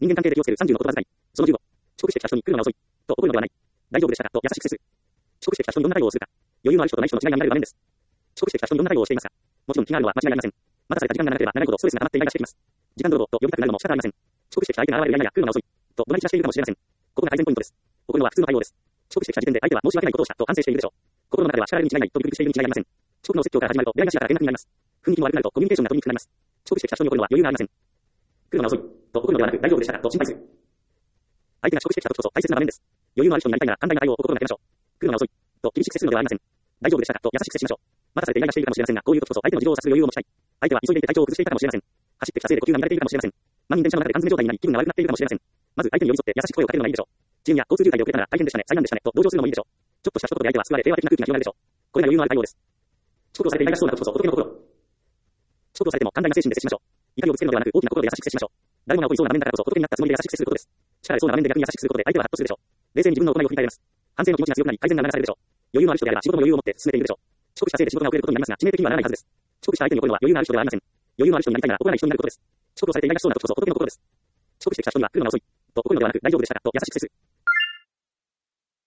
人間関係で気をつける30の言葉遣い。その15。遅刻してきた人に来るのが遅い。と怒るのではない。大丈夫でしたかと優しく接する。遅刻してきた人にどんな対応をするか。余裕のある人とない人の違いが見られる場面です。遅刻してきた人にどんな対応をしていますか。もちろん気があるのは間違いありません。待たされた時間が長ければ長いほどストレスが溜まってイライラしてきます。時間泥棒と呼びたくなるのも仕方ありません。遅刻してきた相手が現れるや来るのが遅い。と怒鳴り散らしているかもしれません。ここが改善ポイントです。怒るのは普通の対応です。遅刻してきた時点で相手は申し訳ないことをしたと反省しているでしょう。心の中では叱られるに違いないとビクビクしているに違いありません。遅刻の説教から始まるとイライラしながら連絡になります。雰囲気も悪くなるとコミュニケーションが取りにくくなります。遅刻してきた人に怒るのは余裕がありません。来るのが遅い。と怒るのではなく大丈夫でしたかと心配する。相手が遅刻してきた時こそ大切な場面です。余裕のある人になりたいなら寛大な対応を心がけましょう。来るのが遅い。と厳しく接するのではありません。大丈夫でしたかと優しく接しましょう。待たされてイライラしているかもしれませんが、こういう時こそ相手の事情を察する余裕を持ちたい。相手は急いでいて体調を崩していたかもしれません。走ってきたせいで呼吸が乱れているかもしれません。満員電車の中で缶詰状態になり気分が悪くなっているかもしれません。まず相手に寄り添って優しく声をかけるのがいいでしょう。遅延や交通渋滞で遅れたなら大変でしたね、災難でしたねと同情するのもいいでしょう。ちょっとした一言で相手は救われ平和的な空気が広がるでしょう。これが余裕のある対応です。遅刻をされてイライラしそうな時こそ仏の心。遅刻をされても寛大な精神で接しましょう。怒りをぶつけるのではなく大きな心で優しく接しましょう。誰もが起こりそうな場面だからこそ仏になったつもりで優しく接することです。力れそうな場面で逆に優しくすることで相手はハッとするでしょう。冷静に自分の行いを振り返れます。反省の気持ちが強くなり改善が促されるでしょう。余裕のある人であれば仕事も余裕を持って進めているでしょう。遅刻したせいで仕事が遅れることになりますが致命的にはならないはずです。遅刻した相手に怒るのは余裕のある人ではありません。余裕のある人になりたいなら怒らない人になることです。遅刻をされてイライラしそうな時こそ仏の心です。遅刻してきた人には来るのが遅い。と怒るのではなく大丈夫でしたかと優しく接する。